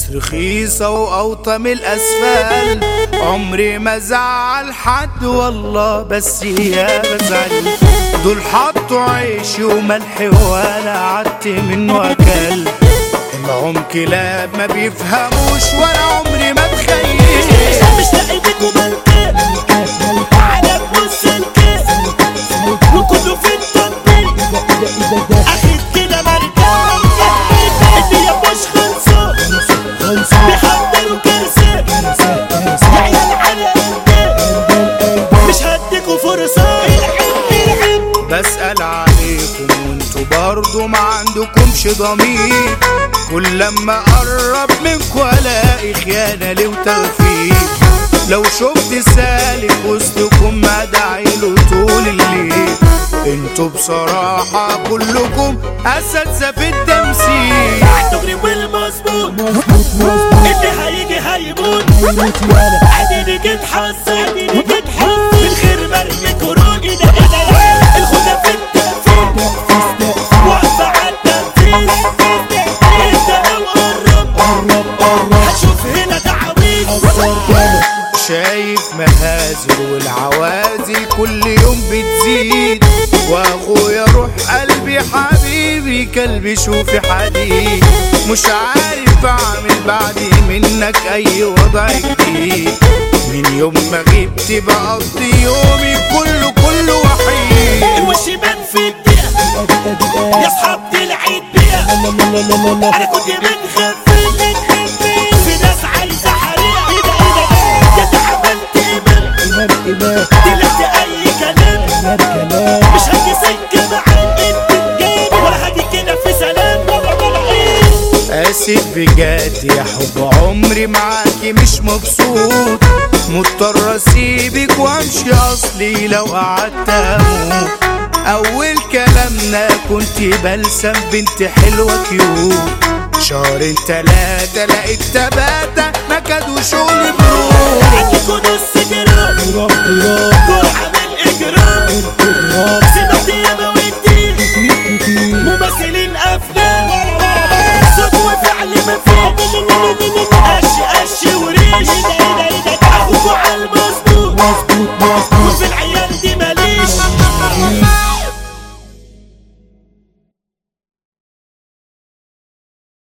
ناس رخيصة وأوطى من الأسفل، عمري ما زعل حد والله بس يا بزعل. دول حطوا عيشي وملحي وأنا قعدت منه أكل. طلعهم كلاب ما بيفهموش وأنا عمري ما اتخيل. مش لاقي بيكوا ملكة على بص الكيس وكله في التطبيق أخد كده مركان. الدنيا مش خلصان بيحضروا كرسي عيال على قلبي مش هديكوا فرصة. بسأل عليكم وانتوا برضو ما عندكمش ضمير، كل لما اقرب منكوا الاقي خيانة ليه وتغفير. لو شفت سالك وسطكم ادعيله طول الليل. انتوا بصراحة كلكم اساتذة في التمثيل. الدغري والمظبوط اللي هيجي هيموت. اديني جيت حظ بالخير مرمي كروجي. ده الخدة في التنفيذ واقفة على التنفيذ. انت لو قرب هتشوف هنا تعويض. شايف مهازل والعوازل كل يوم بتزيد، واخويا روح قلبي حبيبي كلبي شوفي حديد. مش عارف اعمل بعدي منك اي وضع جديد. من يوم ما غبت بقضي يومي كله وحيد. الوش بان في الدقيقة يا صحاب العيد بيها. انا كنت متخفي في ناس عايزة حريقة. يا عملت إيمان طلعت أي كلام. مش هاجي سكة معاك انت ولا هاجي كده في سلام. آسف بجد يا حب عمري معاكي مش مبسوط، مضطر اسيبك وامشي اصلي لو قعدت اموت. اول كلامنا كنت بلسم بنت حلوة كيوت، شهرين 3 لقيت تباتة نكد وشغل بروح. عندكوا نص جرام جرعة من اجرام. سمعت ياما وكتير ممثلين افلام صوت وفعل مفيش. قش وريش اخوكوا عالمظبوط وفي العين